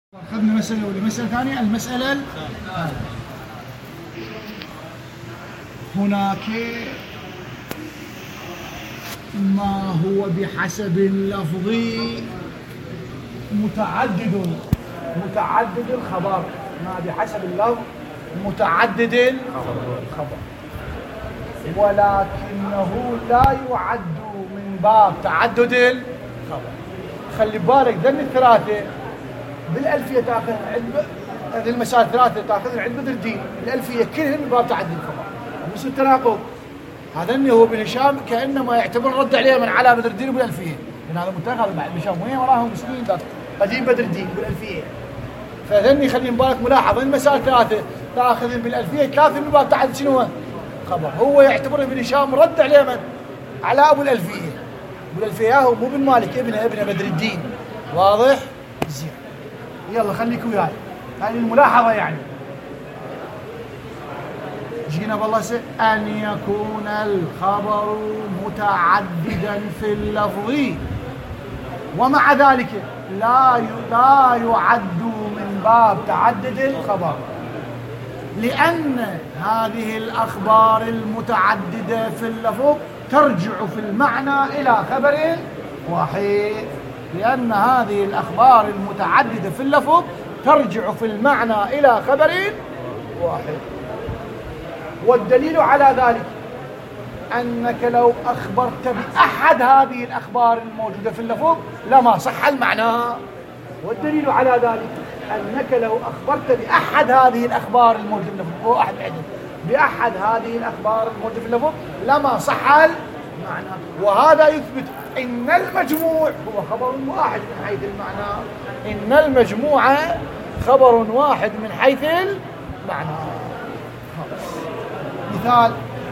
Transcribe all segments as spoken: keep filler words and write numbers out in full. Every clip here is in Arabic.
أخذنا مسألة أولى. مسألة ثانية المسألة الثانية. هناك ما هو بحسب اللفظ متعدد متعدد الخبر، ما بحسب اللفظ متعدد الخبر، ولكنه لا يعد من باب تعدد الخبر. خلي بالك ذن الثلاثة بالألفية تأخذ عند هذه المسائل الثلاثة تأخذ عند بدر الدين الألفية كلهم من باب تعدد الخبر. بس التناقض هذا اللي هو بن هشام كأنما يعتبر رد عليه من على بدر الدين بالألفية، لأن هذا متاخذ مع بن هشام وين وراهم مسكين قديم بدر الدين بالألفية. فذني خلي بالك ملاحظ المسائل ثلاثة تأخذ بالألفية ثلاثة من باب تعدد شنو خبر. هو يعتبر ابن هشام رد عليه من على أبو الألفية. أبو الألفية هو مو بن مالك ابن ابن بدر الدين. واضح؟ زين. يلا خليك وياي هذه الملاحظة. يعني جينا بالله سي أن يكون الخبر متعددا في اللفظ ومع ذلك لا لا يعد من باب تعدد الخبر، لأن هذه الأخبار المتعددة في اللفظ ترجع في المعنى إلى خبر واحد. لأن هذه الأخبار المتعددة في اللفظ ترجع في المعنى إلى خبر واحد. والدليل على ذلك أنك لو أخبرت بأحد هذه الأخبار الموجودة في اللفظ لما صح المعنى. والدليل على ذلك أنك لو أخبرت بأحد هذه الأخبار الموجودة في اللفظ هو أحد عدد بأحد هذه الأخبار الموجودة في اللفظ لما صح المعنى. وهذا يثبت إن المجموع هو خبر واحد من حيث المعنى. إن المجموع خبر واحد من حيث المعنى. مثال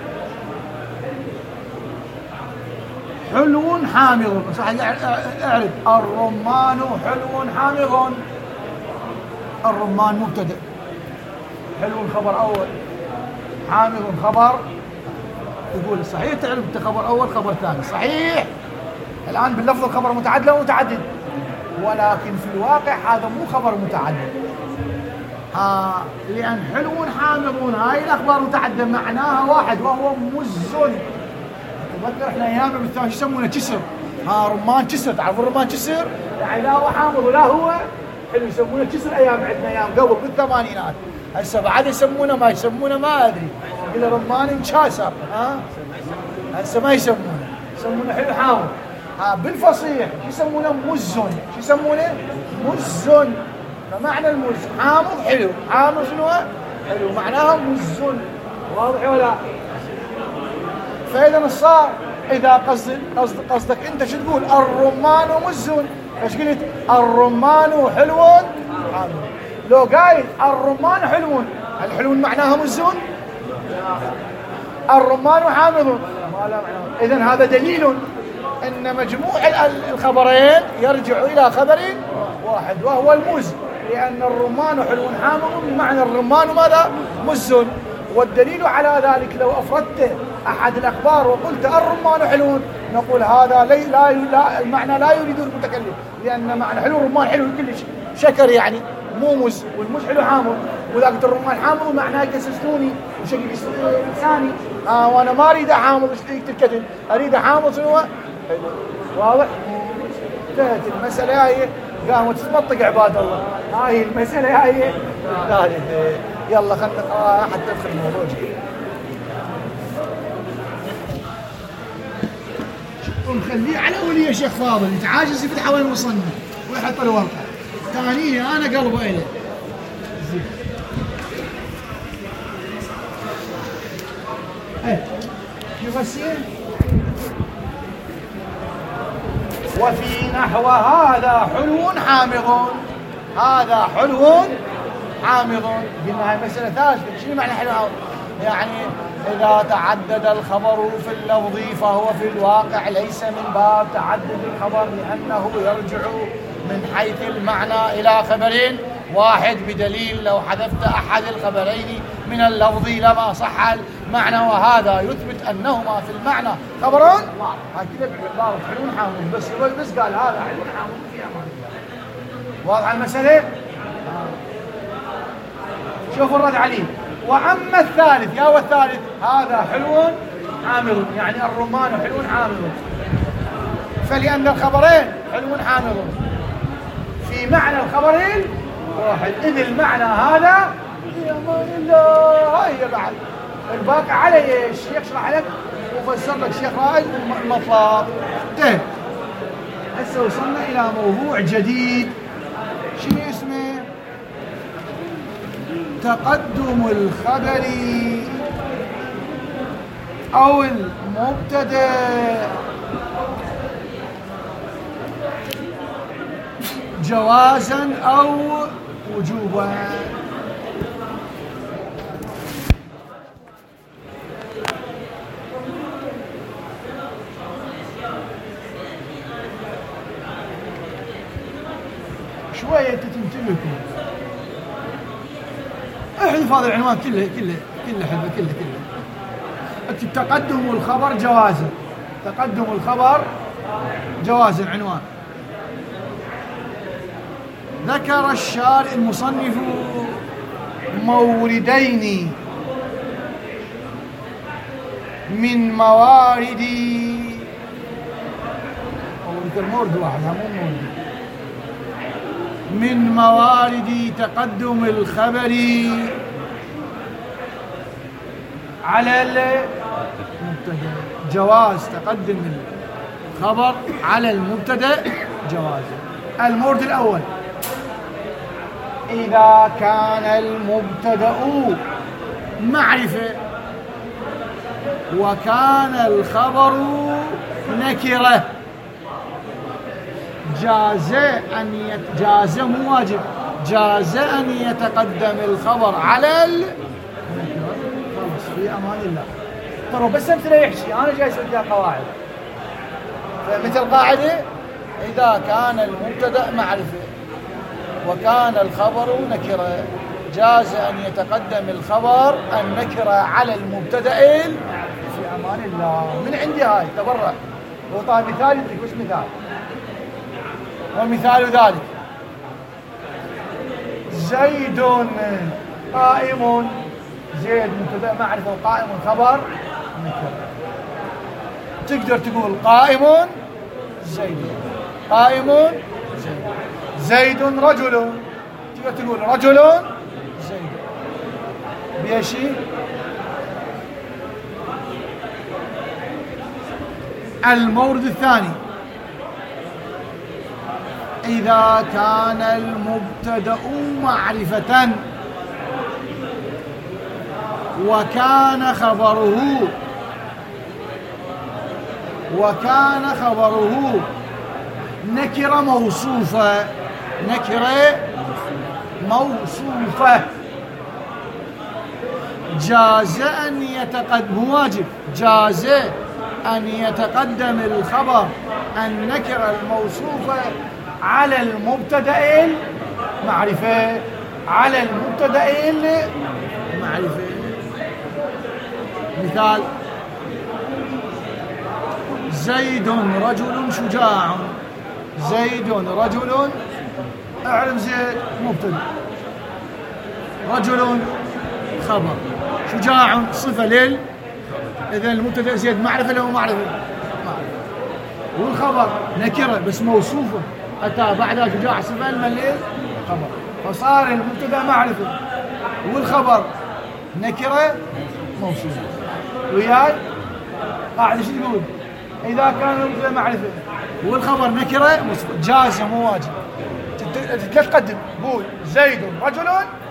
حلو حامض، صح؟ اعرف الرمان حلو حامض. الرمان مبتدأ، حلو خبر أول، حامض خبر. يقول صحيح تعرف انت خبر أول خبر ثاني، صحيح. الآن باللفظ الخبر متعدد أو متعدد، ولكن في الواقع هذا مو خبر متعدد. ها لأن حلو حامض هاي الأخبار متعددة معناها واحد وهو مز. تذكر احنا ايام بالثاني يسمونه كسر. ها رمان كسر، تعرفون رمان كسر؟ يعني لا هو حامض ولا هو حلو، يسمونه كسر ايام عندنا ايام قبل بالثمانينات. هسه بعد يسمونه ما يسمونه ما ادري، الا رمان مكاسر. ها هسه ما يسمونه، يسمونه حلو حامض. ها بالفصيح يسمونه مز. شو يسمونه؟ مز. فمعنى المز حامض حلو، حامض شنو؟ حلو، معناها مز. واضح ولا؟ فإذا صار إذا قصد قصد قصدك أنت شو تقول؟ الرمان مز. ايش قلت؟ الرمان حلو حامض. لو قايل الرمان حلو، هل حلو معناها مز؟ الرمان حامض ما لا معنى. إذن هذا دليل أن مجموع الخبرين يرجع إلى خبر واحد وهو المز، لأن الرمان حلو حامض بمعنى الرمان ماذا؟ مز. والدليل على ذلك لو أفردت أحد الأخبار وقلت الرمان حلو نقول هذا لا, لا, لا المعنى لا يريد المتكلم، لأن معنى حلو الرمان حلو كلش شكر يعني مو مز، والمز حلو حامض، وإذا قلت الرمان حامض معناه يكسسوني وشكل لساني. آه وأنا ما أريد حامض الكتل، أريد حامض شنو؟ حلو. واضح؟ انتهت المسألة. هاي قامت تتمطق عباد الله. هاي المسألة هاي الثالثة. يلا خلنا نقرأ حتى ندخل الموضوع. ونخليه على أولي يا شيخ فاضل يتعاجز يفتح وين وصلنا ويحط الورقة. ثانية أنا قلبه إليه. زين. إيه يفسر. وفي نحو هذا حلو حامض، هذا حلو حامض. قلنا هاي مسألة ثالثة. شنو معنى حلو حامض؟ يعني إذا تعدد الخبر في اللفظ فهو في الواقع ليس من باب تعدد الخبر، لأنه يرجع من حيث المعنى إلى خبر واحد، بدليل لو حذفت أحد الخبرين من اللفظ لما صح المعنى، وهذا يثبت أنهما في المعنى خبران. هكذا بالإطلاق حلو حامض، بس بس قال هذا حلو حامض في أمان الله. واضح المسألة؟ شوفوا الرد عليه. وأما الثالث، يا والثالث هذا حلو حامض، يعني الرمان حلو حامض. فلأن الخبرين حلو حامض في معنى الخبرين واحد، إذ المعنى هذا في أمان الله. هي بعد الباقي علي الشيخ شرح لك وفسر لك الشيخ رائد المطلب. طيب هسه وصلنا إلى موضوع جديد، شنو اسمه؟ تقدم الخبر أو المبتدأ جوازا أو وجوبا. شوية تنتبهكم، احذف هذا العنوان كله كله كله حذف كله كله. اكتب تقدم الخبر جوازا، تقدم الخبر جوازا عنوان. ذكر الشارع المصنف موردين من موارد، أو ذكر مورد واحد مو مورد، من موارد تقدم الخبر على المبتدأ. جواز تقدم الخبر على المبتدأ جوازا. المورد الأول: إذا كان المبتدأ معرفة وكان الخبر نكرة، جاز أن يت... جاز مو واجب، جاز أن يتقدم الخبر على النكرة. خلاص في أمان الله. ترى بس أمثلة يحشي، أنا جاي أسوي قواعد. مثل قاعدة: إذا كان المبتدأ معرفة وكان الخبر نكرة، جاز أن يتقدم الخبر النكرة على المبتدأ في أمان الله. من عندي هاي تبرع وطاي مثال يدرك. وش مثال؟ ومثال ذلك: زيد قائم. زيد مبتدأ معرفة وقائم خبر نكرة. تقدر تقول قائم زيد، قائم زيد، زيد رجل. تقدر تقول رجل زيد. بيشي المورد الثاني: إذا كان المبتدأ معرفة وكان خبره وكان خبره نكرة موصوفة، نكرة موصوفة، جاز أن يتقدم، واجب، جاز أن يتقدم الخبر النكرة الموصوفة على المبتدأ المعرفة، على المبتدأ المعرفة. مثال: زيد رجل شجاع. زيد رجل، اعلم زيد مبتدأ، رجل خبر، شجاع صفة لل. إذن المبتدأ زيد معرفة له معرفة، والخبر نكرة بس موصوفة، أتى بعدها شجاع صفة من خبر، فصار المبتدأ معرفة والخبر نكرة موصوفة. وياي قاعد ايش تقول؟ إذا كان المبتدأ معرفة والخبر نكرة موصوفة، جاز مو واجب. لا تقدم، قول زيد رجل،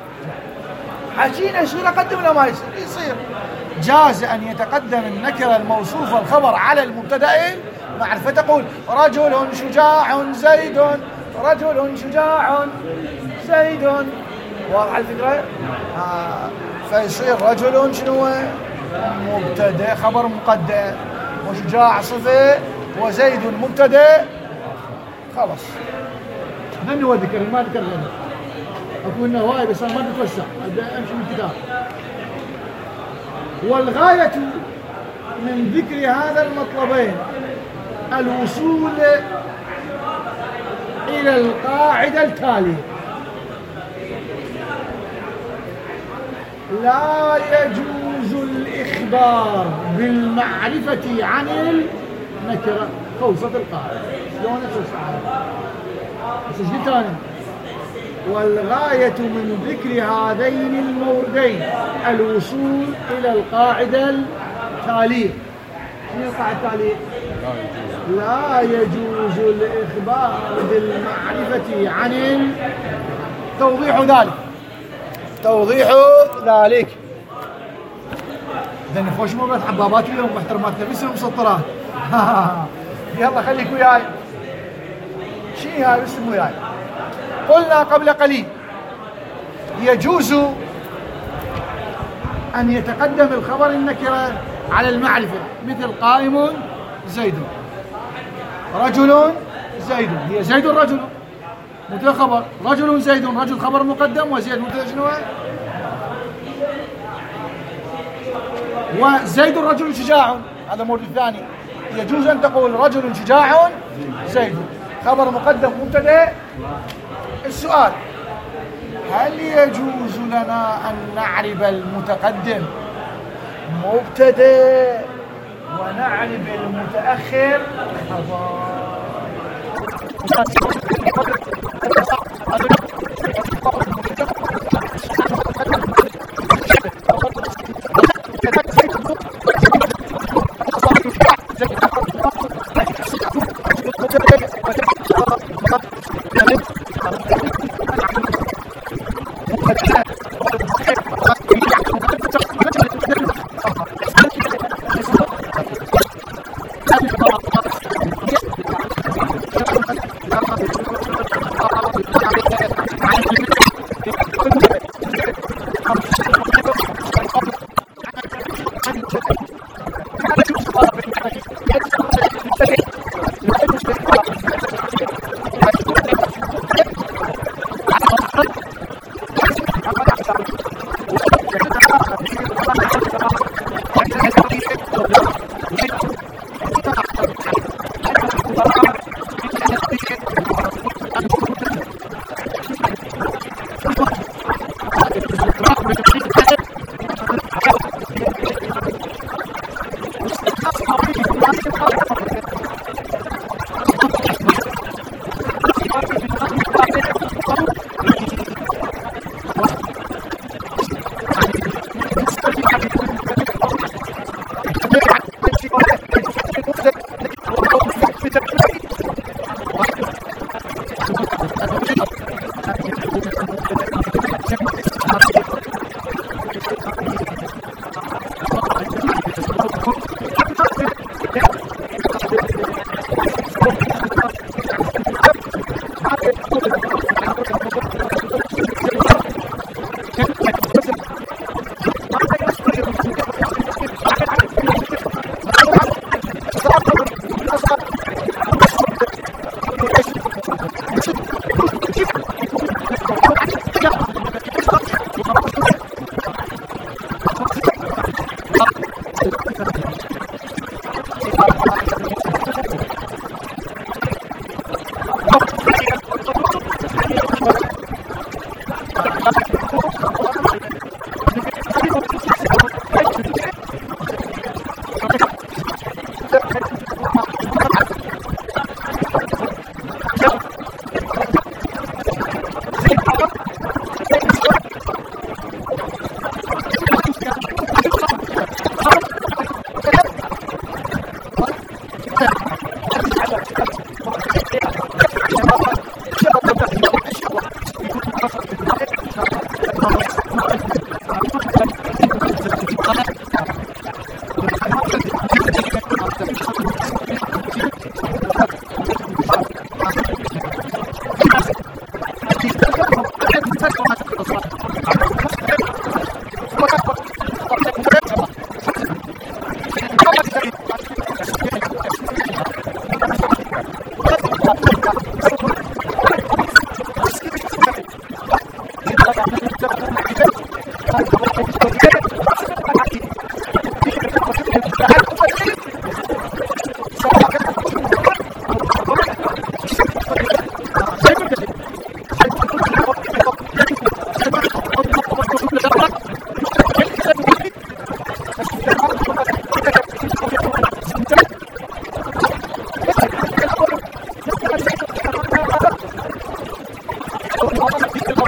حكينا شيء اقدم ولا ما يصير؟ يصير. جاز أن يتقدم النكرة الموصوفة الخبر على المبتدأ معرفة. تقول رجل شجاع زيد، رجل شجاع زيد. واضح الفكرة؟ آه. فيصير رجل شنو؟ مبتدأ خبر مقدم، وشجاع صفة، وزيد مبتدأ. خلاص من هو ذكر؟ ما ذكر غيره. أقول إنه هواي بس أنا ما بتوسع، أبدأ أمشي من الكتاب. والغاية من ذكر هذا المطلبين الوصول إلى القاعدة التالية: لا يجوز الإخبار بالمعرفة عن النكرة. خلصت القاعدة. شلون تصعب؟ سجل ثاني. والغاية من ذكر هذين الموردين الوصول إلى القاعدة التالية. شنو القاعدة التالية؟ لا يجوز الإخبار بالمعرفة عن ال... توضيح ذلك توضيح ذلك إذن خوش مرات حبابات اليوم محترمات باسم مسطرات. يلا خليك وياي. شي هاي اسم وياي. قلنا قبل قليل يجوز أن يتقدم الخبر النكرة على المعرفة، مثل قائم زيد، رجل زيد، هي زيد رجل مبتدا خبر، رجل زيد رجل خبر مقدم، وزيد مبتدا شنو؟ وزيد رجل شجاع، هذا المورد الثاني. يجوز أن تقول رجل شجاع زيد، خبر مقدم مبتدا. السؤال: هل يجوز لنا أن نعرب المتقدم مبتدا ونعرب المتأخر خبر؟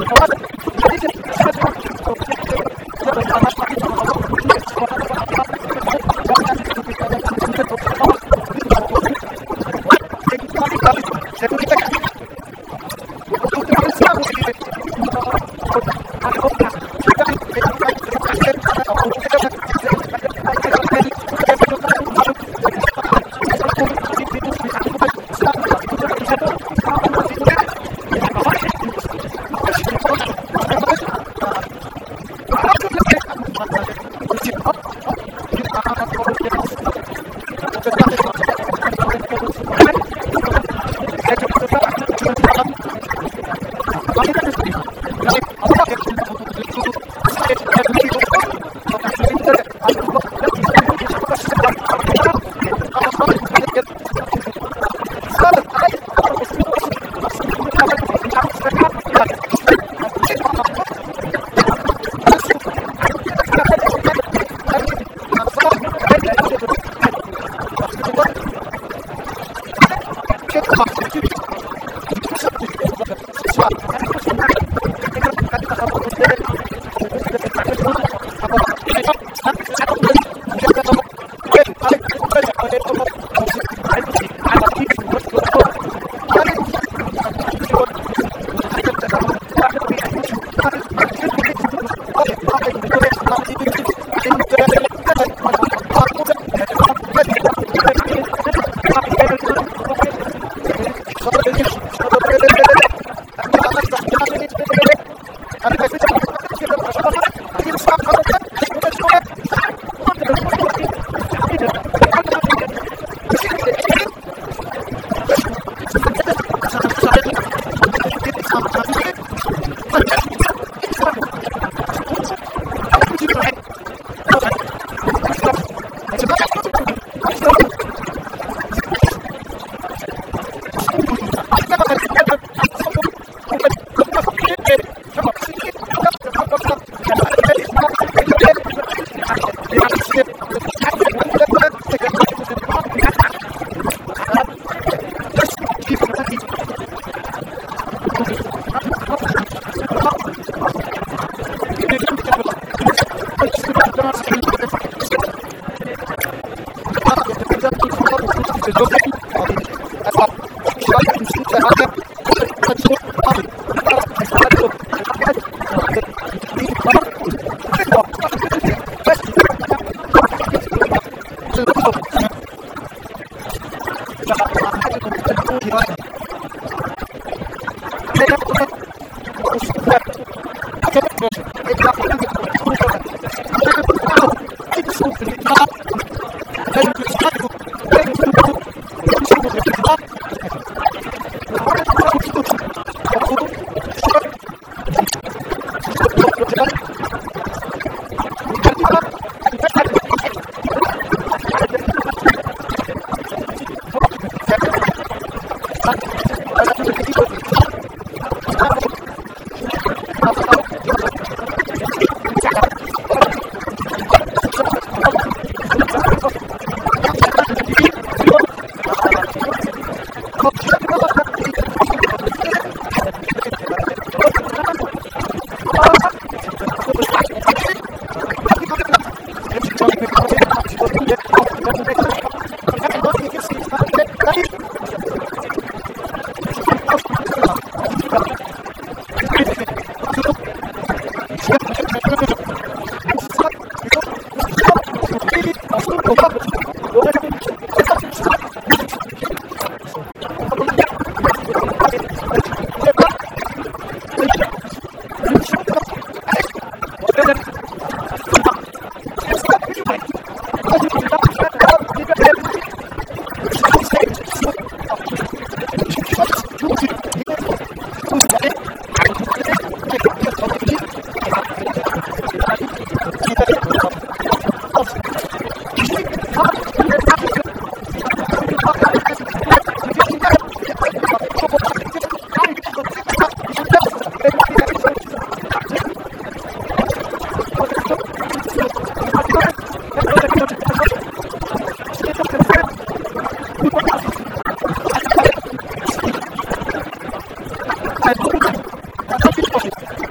Thank you.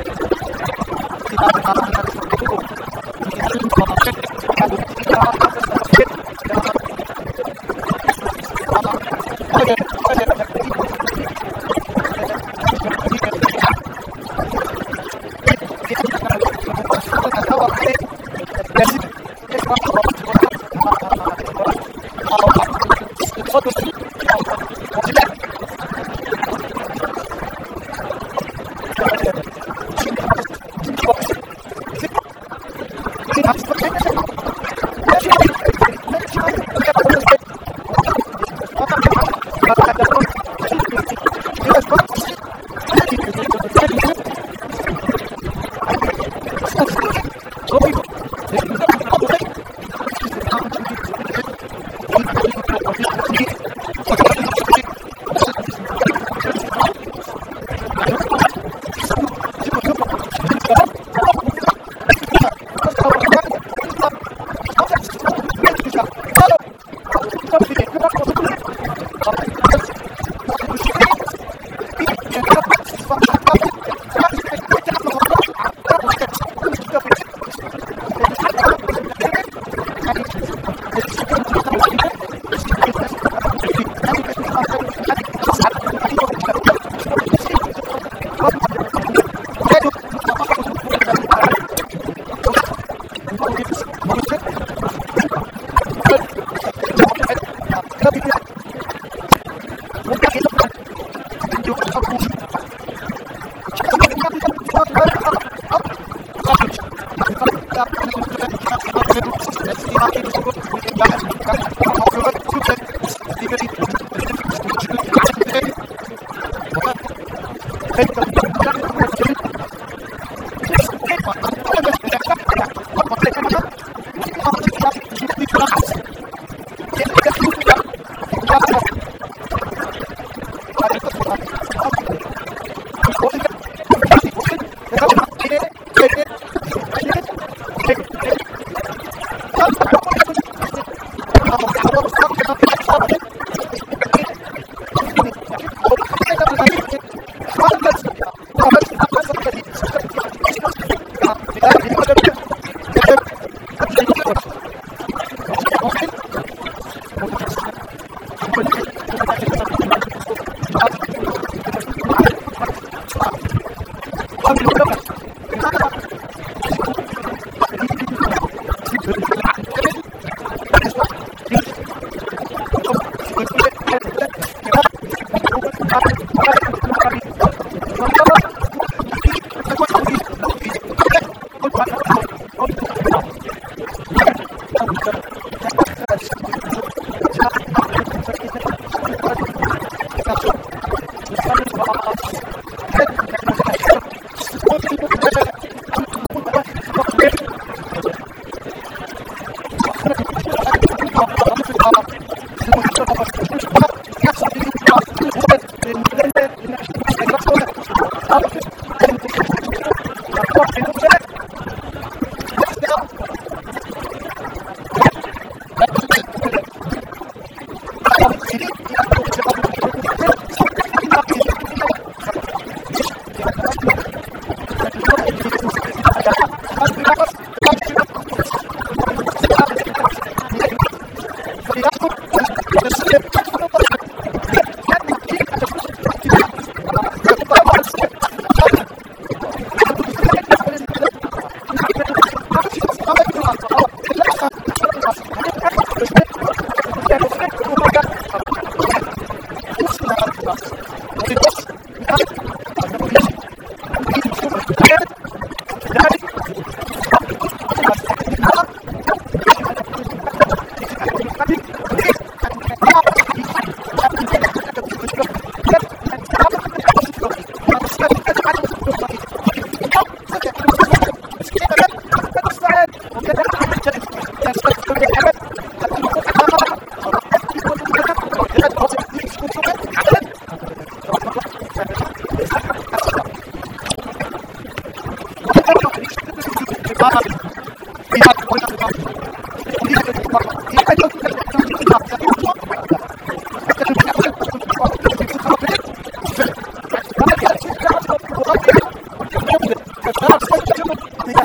Thank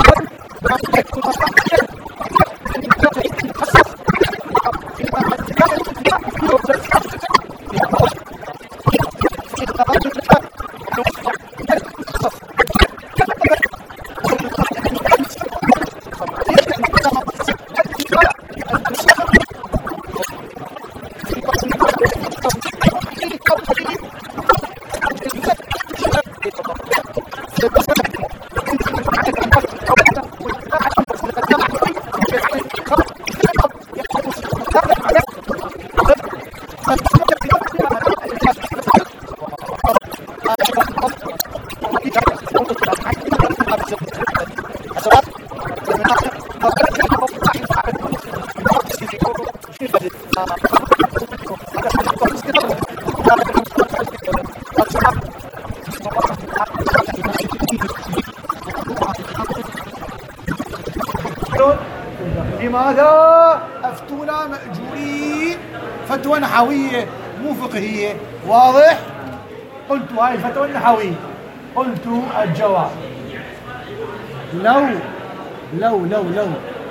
لماذا أفتونا مأجورين؟ فتوى نحوية مو فقهية. واضح؟ قلت هاي الفتوى النحوية. قلت الجواب لو لو لو لو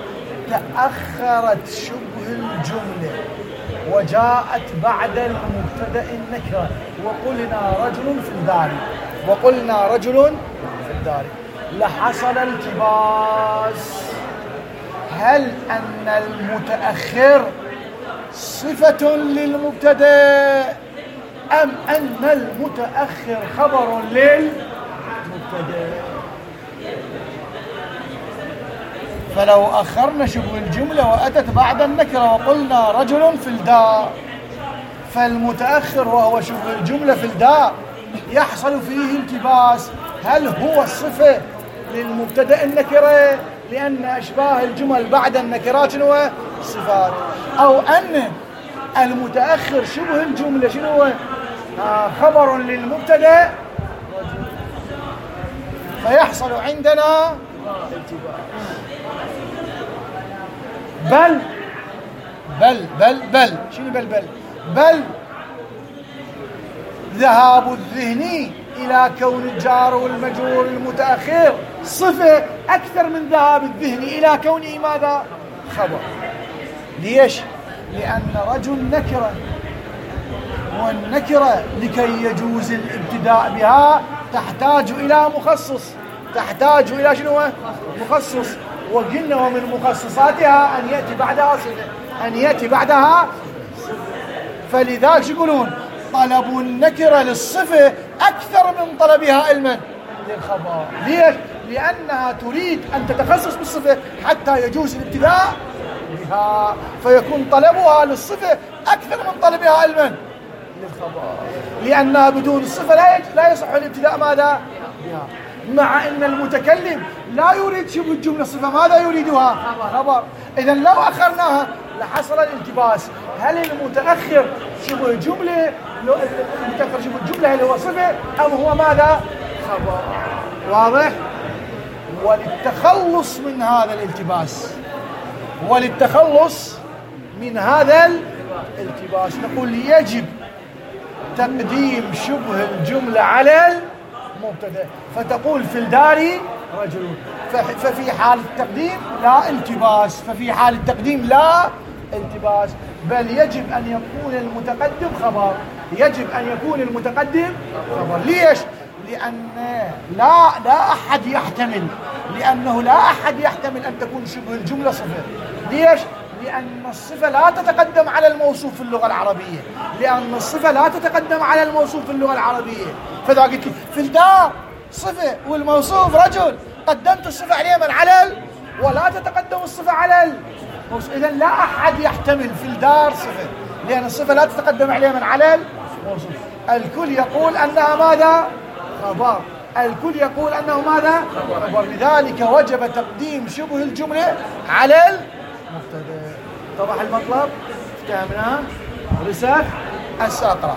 تأخرت شبه الجملة وجاءت بعد المبتدأ النكرة وقلنا رجل في الدار وقلنا رجل في الدار لحصل التباس. هل أن المتأخر صفة للمبتدأ أم أن المتأخر خبر للمبتدأ؟ فلو أخرنا شبه الجملة وأتت بعد النكرة وقلنا رجل في الدار، فالمتأخر وهو شبه الجملة في الدار يحصل فيه التباس. هل هو الصفة للمبتدأ النكرة لأن أشباه الجمل بعد النكرات شنو صفات، أو أن المتأخر شبه الجملة شنو آه خبر للمبتدأ فيحصل عندنا التباس. بل بل بل بل شنو بل بل بل ذهاب الذهن إلى كون الجار والمجرور المتأخر صفة أكثر من ذهاب الذهن إلى كونه ماذا؟ خبر. ليش؟ لأن رجل نكرة، والنكرة لكي يجوز الابتداء بها تحتاج إلى مخصص، تحتاج إلى شنو؟ مخصص. وقلنا ومن مخصصاتها أن يأتي بعدها صفة، أن يأتي بعدها صفة. فلذلك شو يقولون؟ طلب النكرة للصفة أكثر من طلبها علما للخبر. ليش؟ لأنها تريد أن تتخصص بالصفة حتى يجوز الابتداء بها، فيكون طلبها للصفة أكثر من طلبها علما للخبر، لأنها بدون الصفة لا لا يصح الابتداء ماذا بها. مع أن المتكلم لا يريد شبه الجملة صفة، ماذا يريدها؟ خبر. إذن لو أخرناها لحصل الالتباس. هل المتأخر شبه جملة المتأخر شبه الجملة هل هو صفة أم هو ماذا؟ خبر. واضح؟ وللتخلص من هذا الالتباس وللتخلص من هذا الالتباس نقول يجب تقديم شبه الجملة على المبتدأ، فتقول في الدار رجل، ففي حال التقديم لا التباس، ففي حال التقديم لا التباس، بل يجب أن يكون المتقدم خبر، يجب أن يكون المتقدم خبر. ليش؟ لأن لا لا أحد يحتمل لأنه لا أحد يحتمل أن تكون شبه الجملة صفة. ليش؟ لأن الصفة لا تتقدم على الموصوف في اللغة العربية، لأن الصفة لا تتقدم على الموصوف في اللغة العربية. فإذا قلت لي في الدار صفة والموصوف رجل، قدمت الصفة على اليمن على ال... ولا تتقدم الصفة على الموصوف. إذن لا أحد يحتمل في الدار صفة، لأن الصفة لا تتقدم على اليمن على الموصوف. الكل يقول أنها ماذا؟ خبر. الكل يقول أنه ماذا؟ خبر. لذلك وجب تقديم شبه الجملة على المبتدأ. طبعا المطلب افتهمناه رسالة الساقرة.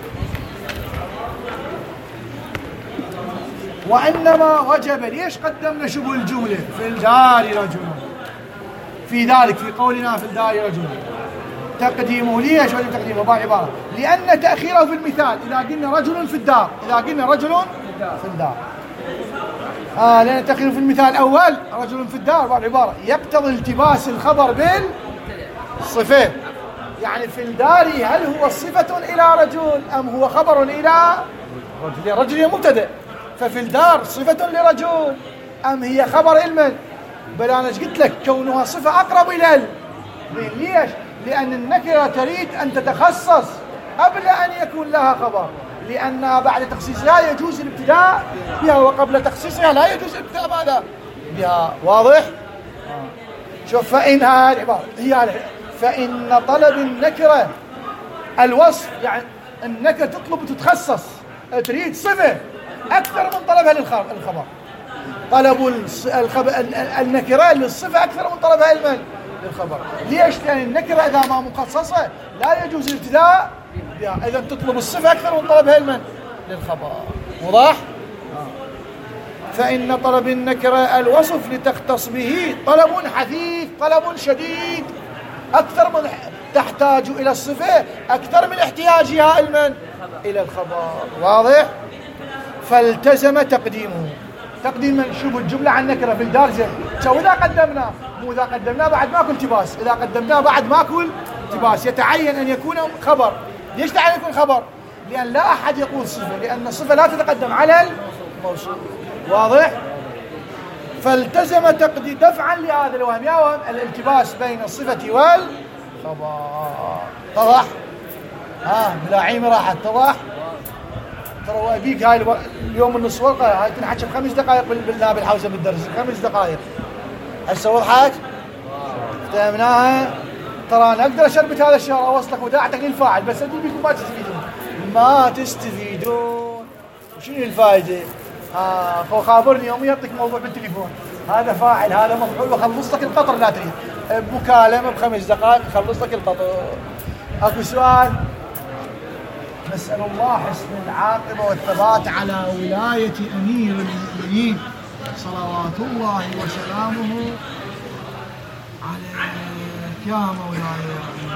وإنما وجب، ليش قدمنا شبه الجملة؟ في الدار رجل، في ذلك في قولنا في الدار رجل تقديمه. ليش وجب تقديمه؟ بهاي عبارة لأن تأخيره في المثال إذا قلنا رجل في الدار، إذا قلنا رجل في الدار آه لأن تأخيره في المثال الأول رجل في الدار بهاي عبارة يقتضي التباس الخبر بالصفة. يعني في الدار هل هو صفة إلى رجل أم هو خبر إلى رجل؟ رجل هي مبتدأ، ففي الدار صفة لرجل أم هي خبر علما؟ بل أنا قلت لك كونها صفة أقرب إلى ال... ليش؟ لأن النكرة تريد أن تتخصص قبل أن يكون لها خبر، لأنها بعد تخصيصها يجوز الابتداء بها، وقبل تخصيصها لا يجوز الابتداء ماذا بها. واضح؟ شوف، فإن هذه عبارة هي فإن طلب النكرة الوصف، يعني النكرة تطلب وتتخصص، تريد صفة أكثر من طلبها للخبر. طلب النكرة للصفة أكثر من طلبها علما للخبر. ليش؟ لأن النكرة إذا ما مخصصة لا يجوز الابتداء بها، إذا تطلب الصفة أكثر من طلبها علما للخبر. واضح؟ فإن طلب النكرة الوصف لتختص به طلب حثيث، طلب شديد، أكثر من تحتاج إلى الصفة أكثر من احتياجها المن إلى الخبر. واضح؟ فالتزم تقديمه. تقديم من؟ شوف الجملة عن نكرة في الدارجة، شو إذا قدمناه، مو إذا قدمناه بعد ماكو التباس، إذا قدمناه بعد ماكو التباس يتعين أن يكون خبر. ليش تعين يكون خبر؟ لأن لا أحد يقول صفة، لأن الصفة لا تتقدم على الموصول. واضح؟ فالتزم تقديم دفعا لهذا الوهم، يا وهم الالتباس بين الصفة والخبر. اتضح؟ ها بلاعيم راح اتضح؟ ترى ابيك هاي اليوم النص ورقه هاي تنحكي بخمس دقائق بالناب الحوسه بالدرس، خمس دقائق. هسه وضحت؟ فهمناها؟ ترى انا اقدر اشربت هذا الشهر اوصلك وداعتك للفاعل، بس ادري بيكم ما تستفيدون. ما تستفيدون. وشنو الفائده؟ ها هو خابرني يوم يعطيك موضوع بالتليفون، هذا فاعل هذا مفعول وخلص لك القطر، لا تريد مكالمه بخمس دقائق خلص لك القطر. اكو سؤال؟ نسأل الله حسن العاقبة والثبات على ولاية أمير المؤمنين صلوات الله وسلامه عليك يا مولاي.